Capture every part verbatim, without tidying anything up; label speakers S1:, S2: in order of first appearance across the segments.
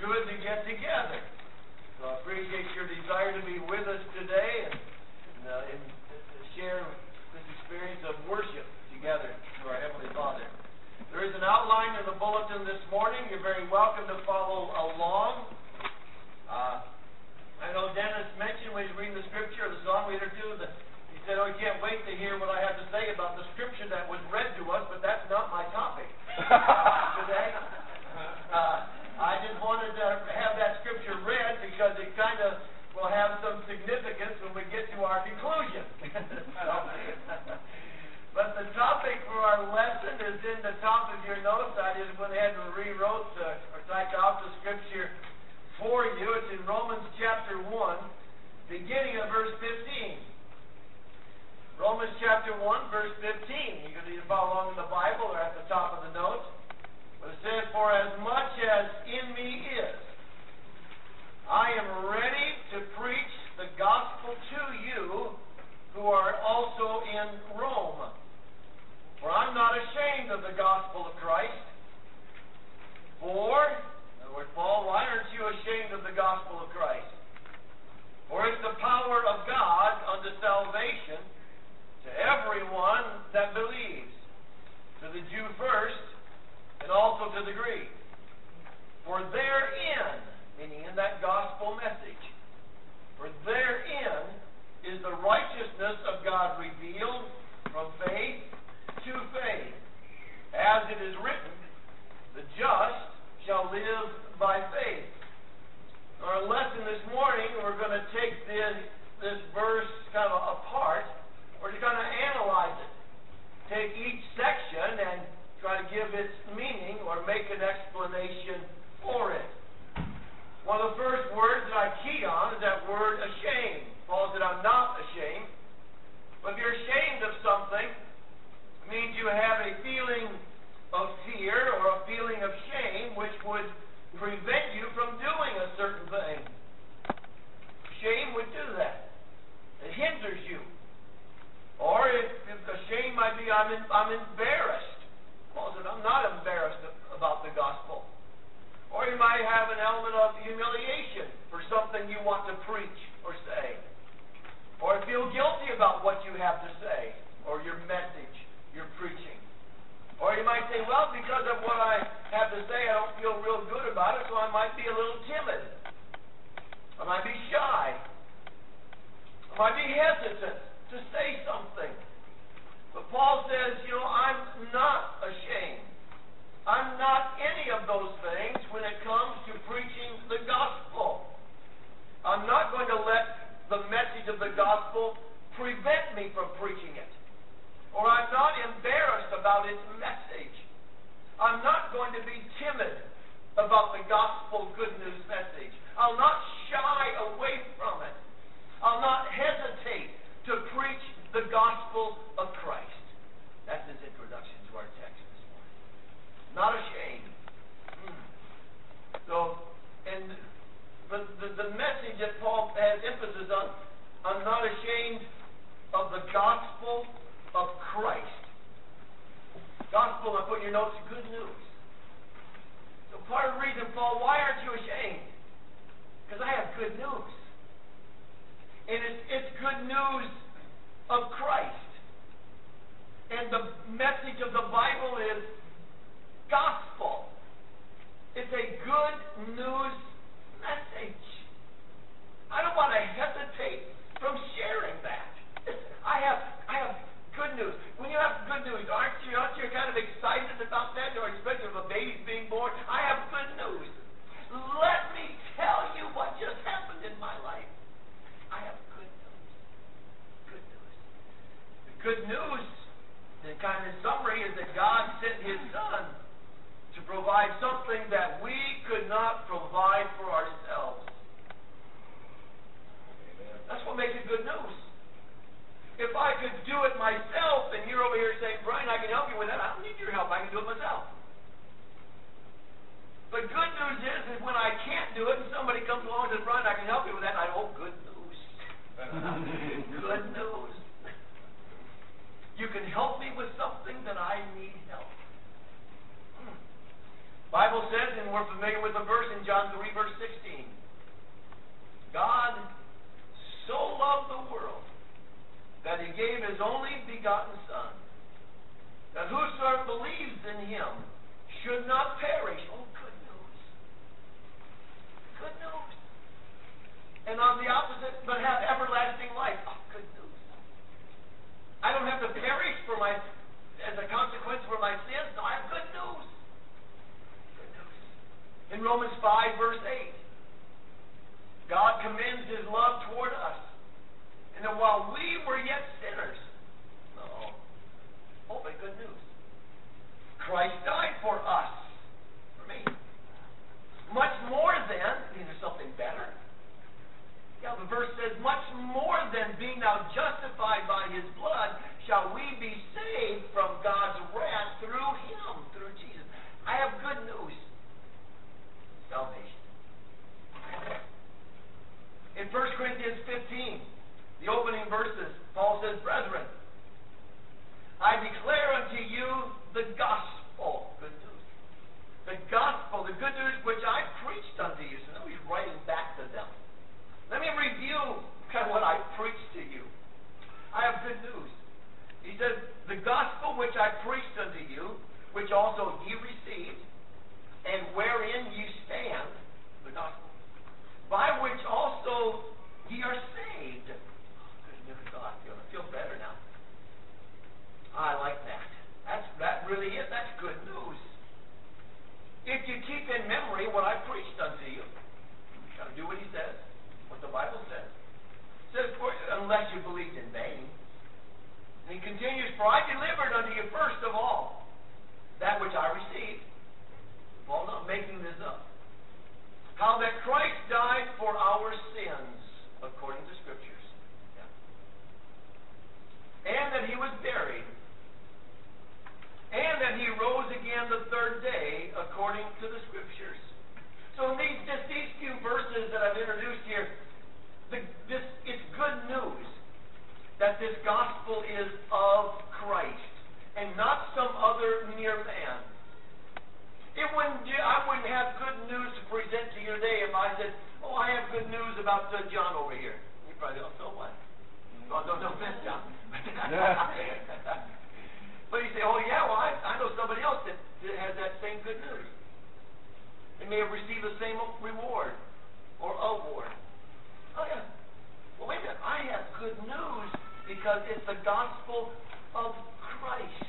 S1: good to get together. So I appreciate your desire to be with us today and, and, uh, and to share this experience of worship together to our Heavenly Father. There is an outline in the bulletin this morning. You're very welcome to follow along. Uh, I know Dennis mentioned when he was reading the scripture, the song leader too, that he said, oh, he can't wait to hear what I have to say about the scripture that was read to us, but that's not my topic today. Uh, I just wanted to have that scripture read because it kind of will have some significance when we get to our conclusion. But the topic for our lesson is in the top of your notes. I just went ahead and rewrote uh, or typed out the scripture for you. It's in Romans chapter one, beginning of verse fifteen. Romans chapter one, verse fifteen. You can either follow along in the Bible or at the top of the notes. But it says, for as much as in me is, I am ready to preach the gospel to you who are also in Rome. For I'm not ashamed of the gospel of Christ. For, in other words, Paul, why aren't you ashamed of the gospel of Christ? For it's the power of God unto salvation to everyone that believes, to the Jew first, and also to the Greek. For therein, meaning in that gospel message, for therein is the righteousness of God revealed from faith to faith. As it is written, the just shall live by faith. Our lesson this morning, we're going to take this, this verse kind of apart. We're just going to analyze it. Take each section and try to give its meaning or make an explanation for it. One of the first words that I keyed on is that word ashamed. Paul said, I'm not ashamed. But if you're ashamed of something, it means you have a feeling of fear or a feeling of shame which would prevent you from doing a certain thing. Shame would do that. It hinders you. Or if, if the shame might be, I'm, in, I'm embarrassed. Paul said, I'm not embarrassed about the gospel. Or you might have an element of humiliation for something you want to preach or say. Or feel guilty about what you have to say or your message you're preaching. Or you might say, well, because of what I have to say, I don't feel real good about it, so I might be a little timid. I might be shy. I might be hesitant to say something. But Paul says, you know, I'm not ashamed. I'm not any of those things when it comes to preaching the gospel. I'm not going to let the message of the gospel prevent me from preaching it. Or I'm not embarrassed about its message. I'm not going to be timid about the gospel good news message. I'll not shy away from it. I'll not hesitate to preach the gospel of Christ. That's his introduction to our text this morning. Not ashamed. Hmm. So, and the, the, the message that Paul has emphasis on, I'm not ashamed of the gospel of Christ. Gospel, I put in your notes, good news. So part of the reason, Paul, why aren't you ashamed? Because I have good news. And it's, it's good news of Christ. And the message of the Bible is gospel. It's a good news message. I don't want to hesitate from sharing that. I have, I have good news. When you have good news, aren't you, aren't you kind of excited about that? Or especially if a baby's being born? I have good news. Let me tell you what just happened in my life. I have good news. Good news. The good news, in kind of in summary, is that God sent His Son to provide something that we could not provide for ourselves. Amen. That's what makes it good news. If I could do it myself, and you're over here saying, Brian, I can help you with that, I don't need your help. I can do it myself. But good news is, is when I can't do it, and somebody comes along and says, Brian, I can help you with that, I go, oh, good news. Good news. You can help me with something that I need help. Hmm. Bible says, and we're familiar with the verse in John three, verse sixteen, God so loved the world that He gave His only begotten Son, that whosoever believes in Him should not perish. Oh, good news. Good news. And on the opposite, but have everlasting life. Oh, good news. I don't have to perish for my, as a consequence for my sins. No, I have good news. Good news. In Romans five, verse eight, God commends His love toward us. And that while we were yet sinners, no, oh, but good news. Christ died for us, for me. Much more than, I mean, there's something better. Yeah, the verse says, much more than being now justified by His blood, shall we be saved from God's wrath through Him, through Jesus. I have good news. Salvation. In First Corinthians fifteen, the opening verses, Paul says, brethren, I declare unto you the gospel. Good news. The gospel, the good news which I preached unto you. So now he's writing back to them. Let me review kind of what I preached to you. I have good news. He says, the gospel which I preached unto you, which also ye received, and wherein ye stand, the gospel, by which also ye are saved. Good news. Oh, I feel, I feel better now. I like that. That's, that really is. That's good news. If you keep in memory what I preached unto you, you got to do what he says, what the Bible says. It says, for, unless you believed in vain. And he continues, for I delivered unto you first of all that which I received. Paul not making this up. How that Christ died for our sins, according to Scriptures. Yeah. And that he was buried. And that he rose again the third day, according to the Scriptures. So in these, just these few verses that I've introduced here, the, this, it's good news that this gospel is of Christ and not some other mere man. It wouldn't, I wouldn't have good news to present to you today if I said, oh, I have good news about uh, John over here. You probably don't know what. Oh, no, no offense, John. But you say, oh, yeah, well, I, I know somebody else that, that has that same good news. They may have received the same reward or award. Oh, yeah. Well, wait a minute. I have good news because it's the gospel of Christ.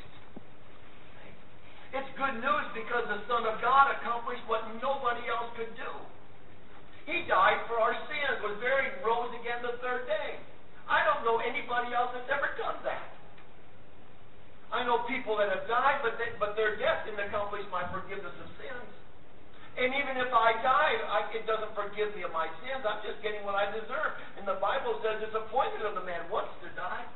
S1: It's good news because the Son of God accomplished what nobody else could do. He died for our sins, was buried, and rose again the third day. I don't know anybody else that's ever done that. I know people that have died, but they, but their death didn't accomplish my forgiveness of sins. And even if I die, I, it doesn't forgive me of my sins. I'm just getting what I deserve. And the Bible says it's appointed of the man once to die.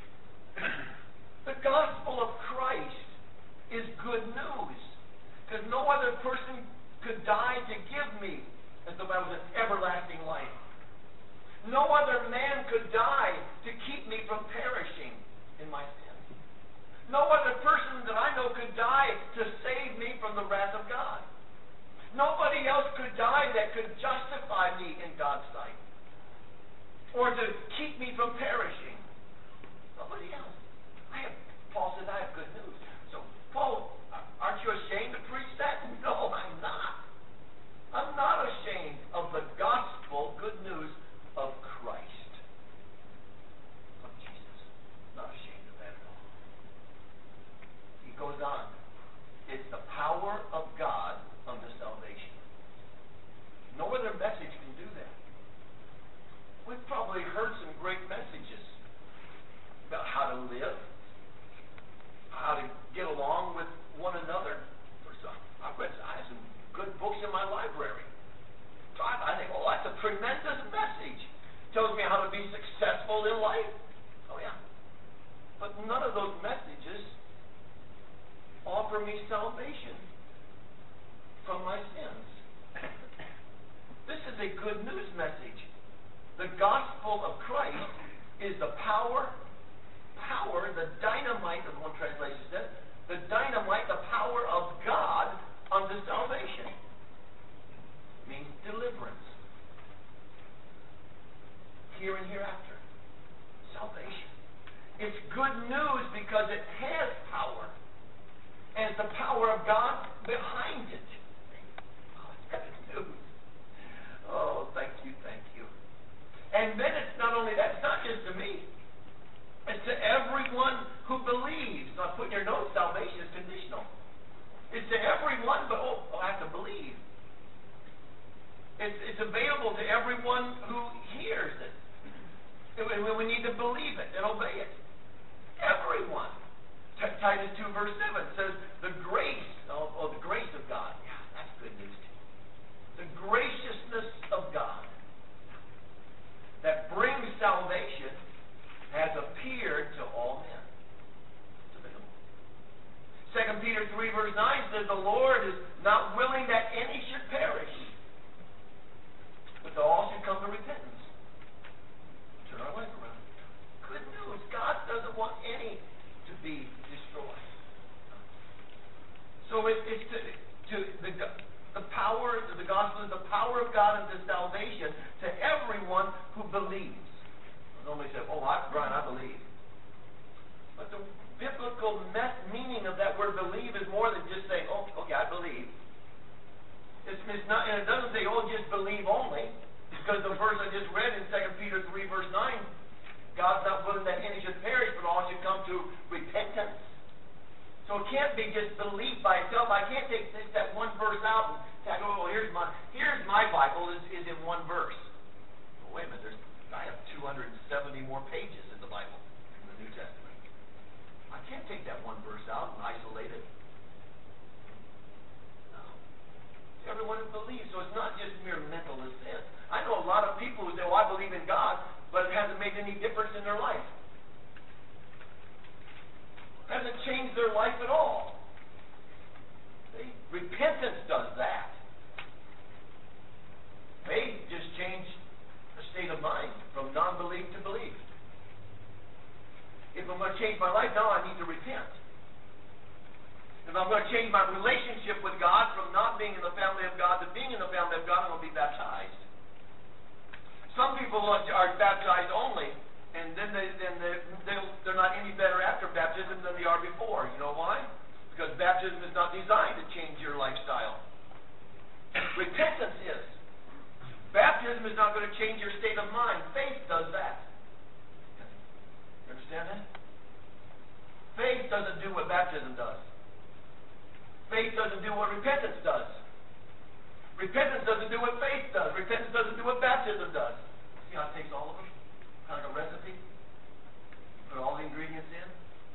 S1: The gospel of Christ is good news. Because no other person could die to give me, as the Bible says, everlasting life. No other man could die to keep me from perishing in my sins. No other person that I know could die to save me from the wrath of God. Nobody else could die that could justify me in God's sight. Or to keep me from perishing. Nobody else. I have, Paul says, I have good news. So, Paul, aren't you ashamed to preach that? No, I'm not. I'm not ashamed of the gospel, good news of Christ. Of Jesus. Not ashamed of that at all. He goes on. It's the power of God unto salvation. No other message can do that. We've probably heard some great messages about how to live, how to get along with one another. For some, I've read I have some good books in my library. So I, I think, oh, that's a tremendous message. Tells me how to be successful in life. Oh yeah. But none of those messages offer me salvation from my sins. This is a good news message. The gospel of Christ is the power, power, the dynamite, as one translation says, the dynamite, the power of God unto salvation. It means deliverance. Here and hereafter. Salvation. It's good news because it has power. And it's the power of God behind it. Oh, it's good news. Oh, thank you, thank you. And then it's not only that, it's not just to me. It's to everyone who believes. Now, put in your notes, salvation is conditional. It's to everyone, but oh, I have to believe. It's, it's available to everyone who hears it. We need to believe it and obey it. Everyone. Titus two verse seven says, the grace, oh, oh, the grace of God. Yeah, that's good news too. The graciousness of God that brings salvation has appeared to all men. It's available. Second Peter three verse nine says, the Lord is not willing that any should perish, but that all should come to repentance. Turn our life around. Good news. God doesn't want any to be destroyed. So it, it's to, to the, the power, the gospel is the power of God unto salvation to everyone who believes. Normally say, oh, I, Brian, I believe. But the biblical meaning of that word believe is more than just saying, oh, okay, I believe. It's, it's not, and it doesn't say, oh, just believe only. Because the verse I just read in Second Peter three verse nine, God's not willing that any should perish, but all should come to repentance. So it can't be just belief by itself. I can't take this, that one verse out and say, oh, well, here's my, here's my Bible is, is in one verse. Well, wait a minute, there's, I have two hundred seventy more pages in the Bible, in the New Testament. I can't take that one verse out and isolate it. No. Everyone who believes, so it's not just mere mental assent. I know a lot of people who say, well, I believe in God, but it hasn't made any difference in their life. It hasn't changed their life at all. See? Repentance does that. Faith just changed the state of mind from non-belief to belief. If I'm going to change my life, now I need to repent. If I'm going to change my relationship with God from not being in the family of God to being in the family of God, I'm going to be baptized. Some people are baptized only, and then, they, then they, they're not any better after baptism than they are before. You know why? Because baptism is not designed to change your lifestyle. Repentance is. Baptism is not going to change your state of mind. Faith does that. You understand that? Faith doesn't do what baptism does. Faith doesn't do what repentance does. Repentance doesn't do what faith does. Repentance doesn't do what baptism does. See how it takes all of them? Kind of like a recipe. Put all the ingredients in.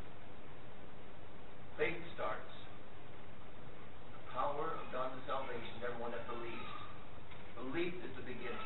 S1: Faith starts. The power of God to salvation, everyone that believes. Belief is the beginning.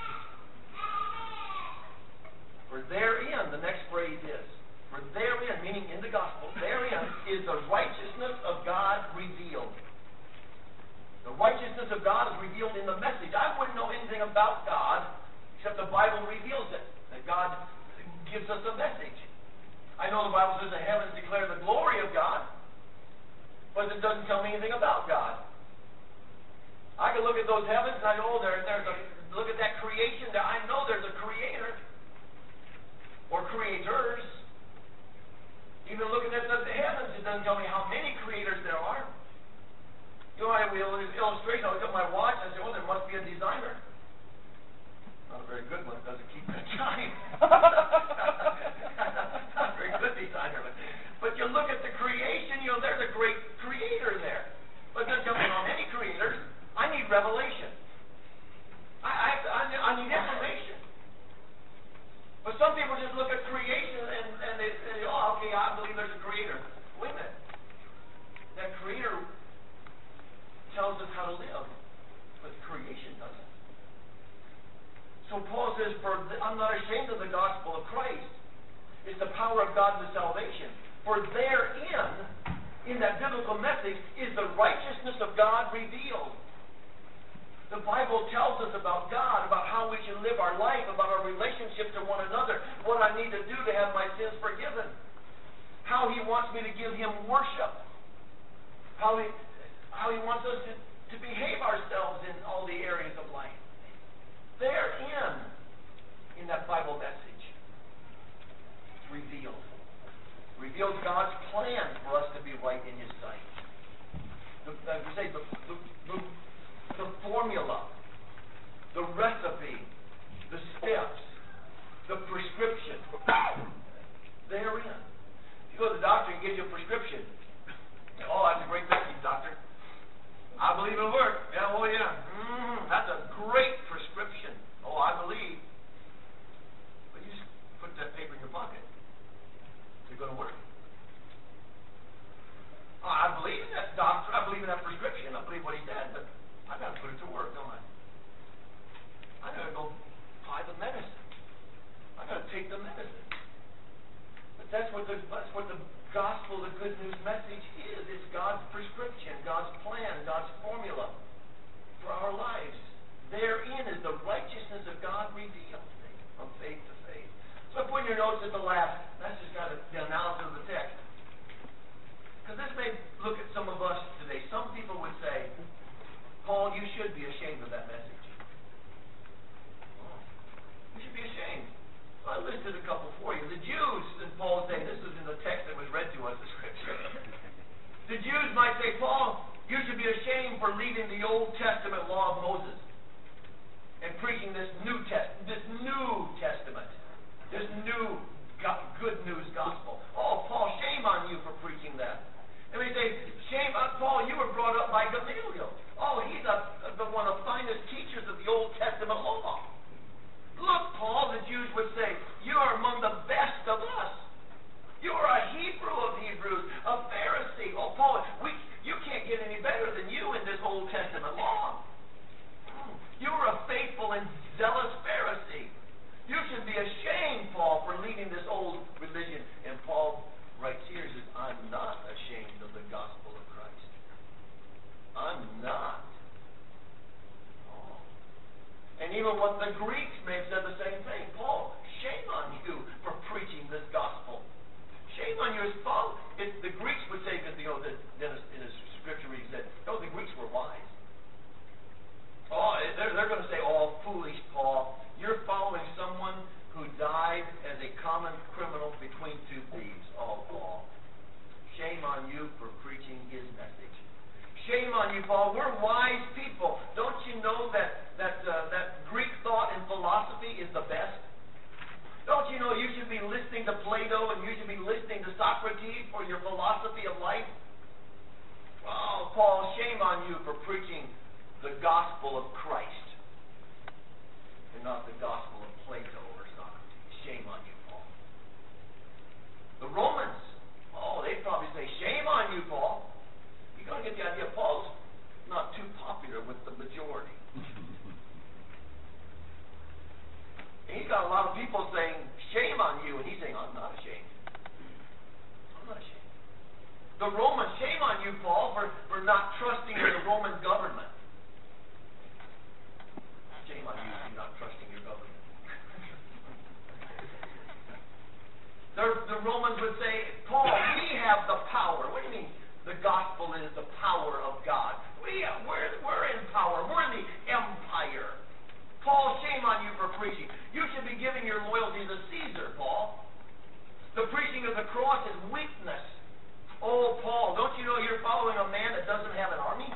S1: For therein, the next phrase is, for therein, meaning in the gospel, therein is the righteousness of God revealed. The righteousness of God is revealed in the message. I wouldn't know anything about God except the Bible reveals it. That God gives us a message. I know the Bible says the heavens declare the glory of God, but it doesn't tell me anything about God. I can look at those heavens and I know there, there's a, look at that creation, that I know there's a creator or creators. Even looking at the heavens, it doesn't tell me how many creators there are. You know, I will illustration. I look at my watch and I say, "Oh, there must be a designer." Not a very good one. It doesn't keep the time. Not a very good designer. But you look at the creation. You know, there's a great creator there. But it doesn't tell me how many creators. I need revelation. I, I, I need information. But some people just look at creation and, and they say, "Oh, okay, I believe there's a creator." Wait a minute. That creator tells us how to live, but creation doesn't. So Paul says, "For I'm not ashamed of the gospel of Christ. It's the power of God to salvation. For therein, in that biblical message, is the righteousness of God revealed." The Bible tells us about God, about how we should live our life, about our relationship to one another, what I need to do to have my sins forgiven, how He wants me to give Him worship, how He... how he wants us to, to behave ourselves in all the areas of life. Therein, in that Bible message, it's revealed. Reveals God's plan for us to be right in His sight. The, as we say, the, the, the, the formula, the recipe, the steps, the prescription, therein. If you go to the doctor and gives you a prescription, oh, that's a great message, doctor. I believe it'll work. Yeah, oh yeah. Mm, that's a great prescription. Oh, I believe. But you just put that paper in your pocket. It's going to work. Oh, I believe in that doctor. I believe in that prescription. I believe what he said, but I got to put it to work, don't I? I got to go buy the medicine. I got to take the medicine. But that's what the that's what the gospel, the good news message is. It's God's prescription, God's plan, God's formula for our lives. Therein is the righteousness of God revealed from faith to faith. So put in your notes at the last. That's just got the analysis of the text. Because this may look at some of us today. Some people would say, Paul, you should be ashamed of that message. Oh, you should be ashamed. So I listed a couple for you. The Jews, and Paul would say, this is in the text that was read to us, the scripture. The Jews might say, Paul, you should be ashamed for leaving the Old Testament law of Moses and preaching this New Test, this New Testament, this new good news gospel. Oh, Paul, shame on you for preaching that. And we say, shame on Paul, you were brought up by Gamaliel. Oh, he's a, the one of the finest teachers of the Old Testament law. Look, Paul, the Jews would say, you are among the best of us. You are a Hebrew of Hebrews, a Pharisee. Oh, Paul, we, you can't get any better than you in this Old Testament law. You are a faithful and zealous Pharisee. You should be ashamed, Paul, for leading this old religion. And Paul writes here, he says, I'm not ashamed of the gospel of Christ. I'm not. Oh. And even what the Greeks may have said the same thing. Paul, shame on you for preaching this gospel. Shame on you as Paul. It, the Greeks would say, because you know, the, in his scripture he said, no, the Greeks were wise. Oh, they're, they're going to say, oh, foolish Paul, you're following someone who died as a common criminal between two thieves. Oh, Paul, shame on you for preaching his message. Shame on you, Paul. We're wise people. Don't you know that that uh, that Greek thought and philosophy is the best? Don't you know you should be listening to Plato and you should be listening to Socrates for your philosophy of life? Oh, Paul, shame on you for preaching the gospel of Christ and not the gospel of Plato or Socrates. Shame on you, Paul. The Romans, oh, they'd probably say, shame on you, Paul. You're going to get the idea. Paul's not too popular with the majority. And he's got a lot of people saying, shame on you, and he's saying, I'm not ashamed. I'm not ashamed. The Romans, shame on you, Paul, for, for not trusting in the Roman government. Shame on you for not trusting your government. the, the Romans would say, Paul, we have the power. What do you mean the gospel is the power of God? We, we're, we're in power. We're in the empire. Paul, shame on you for preaching. You should be giving your loyalty to Caesar, Paul. The preaching of the cross is weakness. Oh, Paul, don't you know you're following a man that doesn't have an army?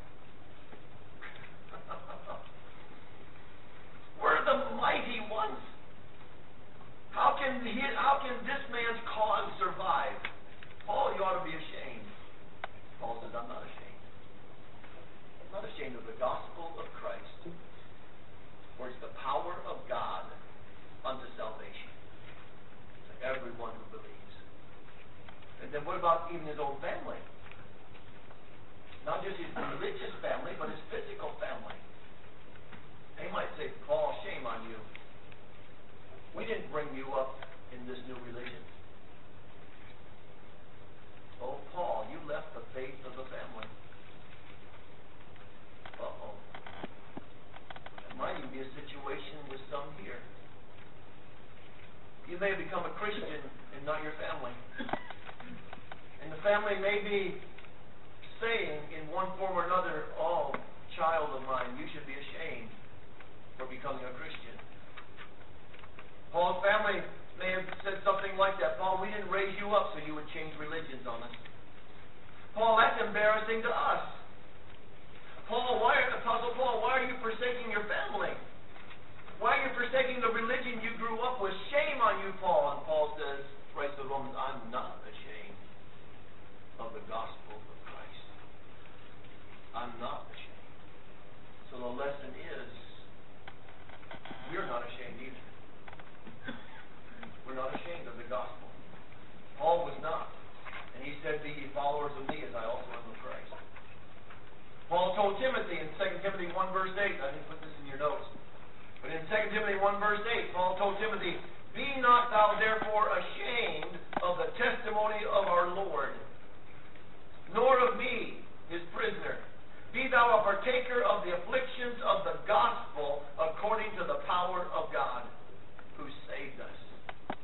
S1: We're the mighty ones. How can he, how can this man's cause survive? Paul, you ought to be ashamed. Paul says, I'm not ashamed. I'm not ashamed of the gospel of Christ. For it's the power of God unto salvation to everyone who believes. And then what about even his own family? Not just his religious family, but his physical family. They might say, Paul, shame on you. We didn't bring you up in this new religion. Oh, Paul, you left the faith of the family. Uh-oh. There might even be a situation with some here. You may have become a Christian and not your family. And the family may be saying in one form or another, "Oh, child of mine, you should be ashamed for becoming a Christian." Paul's family may have said something like that. "Paul, we didn't raise you up so you would change religions on us." "Paul, that's embarrassing to us." "Paul, why are, Apostle Paul, why are you forsaking your family? Why are you forsaking the religion you grew up with? Shame on you, Paul." And Paul says, writes to the Romans, "I'm not ashamed of the gospel of Christ. I'm not ashamed." So the lesson is, we're not ashamed either. We're not ashamed of the gospel. Paul was not. And he said, "Be ye followers of me as I also am of Christ." Paul told Timothy in Second Timothy one verse eight, I didn't put this in your notes, but in Second Timothy one verse eight, Paul told Timothy, "Be not thou therefore ashamed of the testimony of our Lord, nor of me, his prisoner. Be thou a partaker of the afflictions of the gospel according to the power of God, who saved us."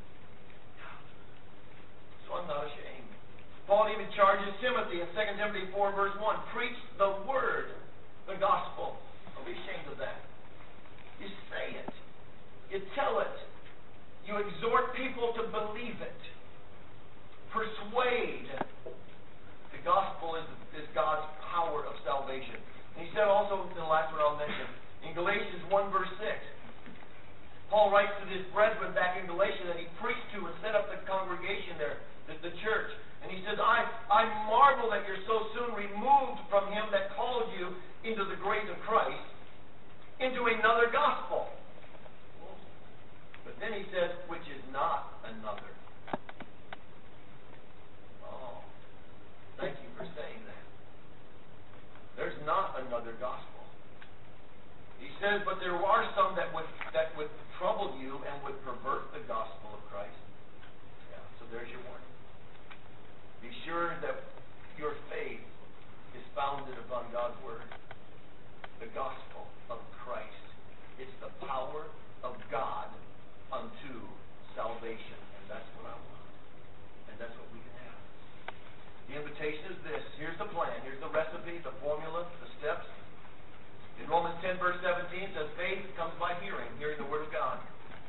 S1: So I'm not ashamed. Paul even charges Timothy in Second Timothy four verse one, "Preach the word," the gospel. Don't be ashamed of that. You say it. You tell it. You exhort people to believe it. Persuade. The gospel is, is God's power of salvation. And he said also, in the last one I'll mention, in Galatians one verse six, Paul writes to his brethren back in Galatia that he preached to and set up the congregation there, the, the church. And he says, I, I marvel that you're so soon removed from him that called you into the grace of Christ, into another gospel. But then he says, which is not another. Oh, thank you for saying that. There's not another gospel. He says, but there are some that would that would trouble you and would pervert the gospel of Christ. Yeah, so there's your warning. Be sure that your faith is founded upon God's word. The gospel of Christ. It's the power of God unto salvation. And that's what I want. And that's what we can have. The invitation is this. Here's the plan. Here's the recipe, the formula, the steps. In Romans ten verse seventeen it says, faith comes by hearing, hearing the word of God.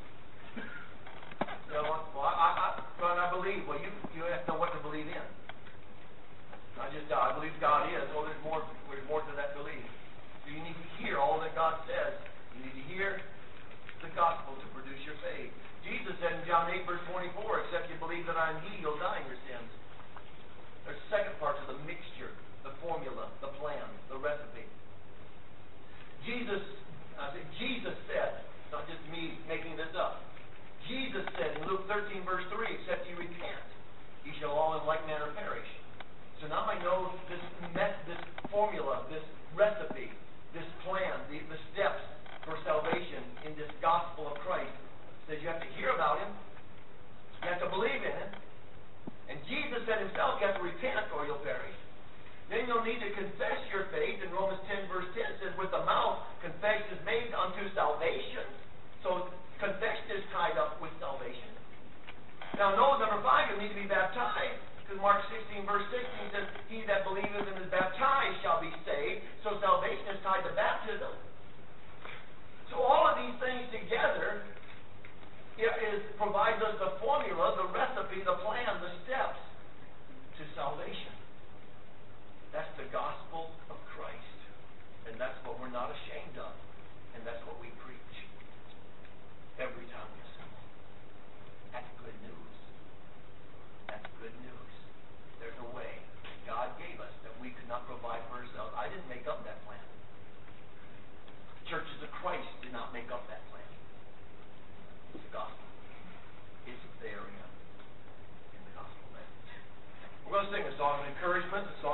S1: You know, well, I, I, well, I believe. Well, you, you have to know what to believe in. Not just, uh, I believe God is. Well, there's more, there's more to that belief. So you need to hear all that God says. You need to hear the gospel to produce your faith. Jesus said in John eight verse twenty-four, except you believe that I am He, you'll die in your sins. There's a second part to the mixture, the formula, the plan, the recipe. Jesus, I say, Jesus said, not just me making this up. Jesus said in Luke thirteen verse three, except you repent, ye shall all in like manner perish. So now I know this met, this formula, this recipe, this plan, the, the steps for salvation in this gospel of Christ. It says you have to hear about Him, you have to believe in Him, and Jesus said Himself you have to repent or you'll perish. Then you'll need to confess your faith. In Romans ten verse ten it says, with the mouth confession is made unto salvation. So confession is tied up with salvation. Now note number five, you'll need to be baptized. Because Mark sixteen verse sixteen says, he that believeth and is baptized shall be saved. So salvation is tied to baptism. So all of these things together it is, provides us the formula, the recipe, the plan, the steps to salvation. That's the gospel of Christ. And that's what we're not ashamed of. And that's what we preach every time we assemble. That's good news. That's good news. There's a way that God gave us that we could not provide for ourselves. I didn't make up that plan. The churches of Christ did not make up that plan. It's the gospel. It's there in the gospel message. We're going to sing a song of encouragement, a song